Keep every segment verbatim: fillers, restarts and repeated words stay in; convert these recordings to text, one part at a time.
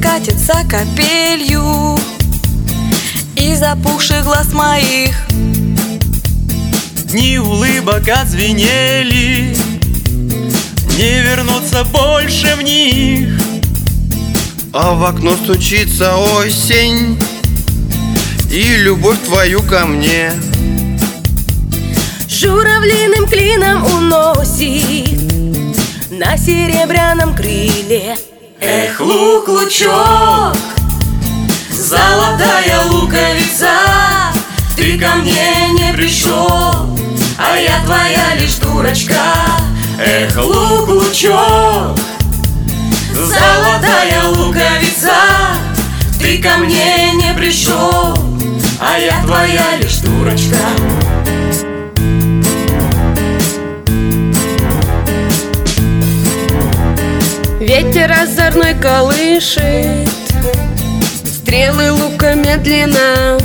катится капелью из опухших глаз моих. Дни улыбок отзвенели, не вернуться больше в них. А в окно стучится осень и любовь твою ко мне Журавлиным клином уносит на серебряном крыле. Эх, лук, лучок, золотая луковица, ты ко мне не пришел, а я твоя лишь дурочка. Эх, лук, лучок, золотая луковица, ты ко мне не пришел, а я твоя лишь дурочка. Ветер озорной колышет стрелы лука медленно.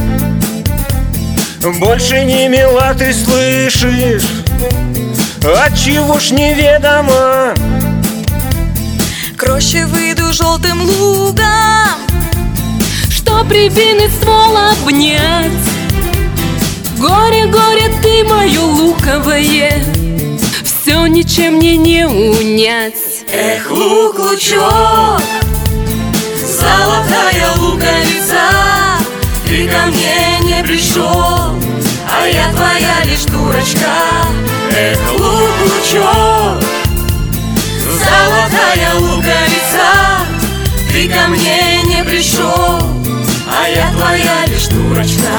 Больше не мила, ты слышишь, отчего ж неведомо. К роще выйду желтым лугом, что прибинет ствол обнять. Горе, горе, ты мое луковое, все ничем мне не унять. Эх, лук, лучок, золотая луковица, ты ко мне не пришел, а я твоя лишь дурочка. Эх, лук, лучок, золотая луковица, ты ко мне не пришел, а я твоя лишь дурочка.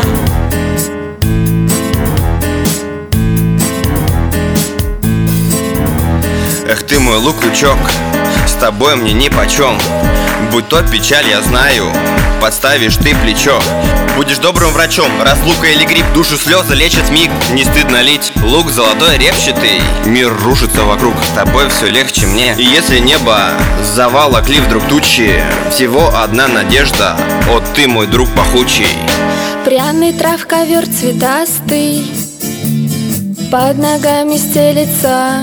Эх ты мой лук-лучок, с тобой мне нипочем. Будь то печаль, я знаю, подставишь ты плечо. Будешь добрым врачом, разлука или грипп, душу слезы лечат миг. Не стыдно лить лук золотой репчатый, мир рушится вокруг, с тобой все легче мне. И если небо заволокли вдруг тучи, всего одна надежда, о ты мой друг пахучий. Пряный трав ковер цветастый под ногами стелется.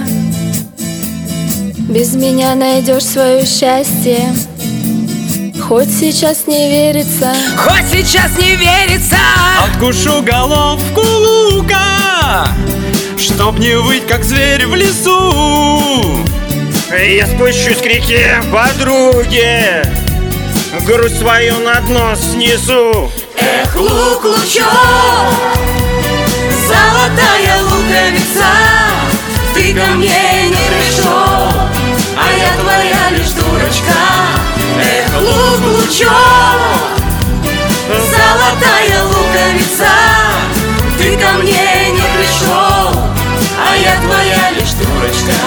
Без меня найдешь свое счастье, хоть сейчас не верится. Хоть сейчас не верится. Откушу головку лука, чтоб не выть, как зверь в лесу. Я спущусь к реке подруги, грудь свою на дно снесу. Эх, лук, лучок, золотая луковица, ты ко мне не пришел, а я твоя лишь дурочка. Эх, лук, лучок, золотая луковица, ты ко мне не пришел, а я твоя лишь дурочка.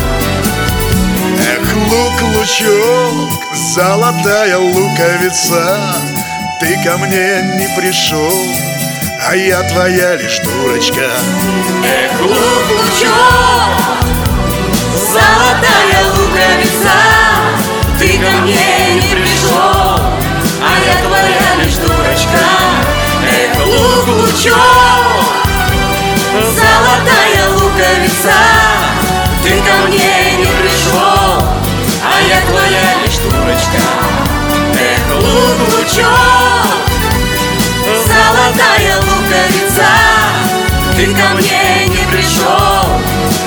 Эх, лук, лучок, золотая луковица, ты ко мне не пришел, а я твоя лишь дурочка. Эх, лук, лучок, золотая луковица, ты ко мне не пришел, а я твоя лишь дурочка. Эх, лук, лучок, золотая луковица, ты ко мне не пришел, а я твоя лишь дурочка. Эх, лук, лучок, золотая луковица, ты ко мне не пришел,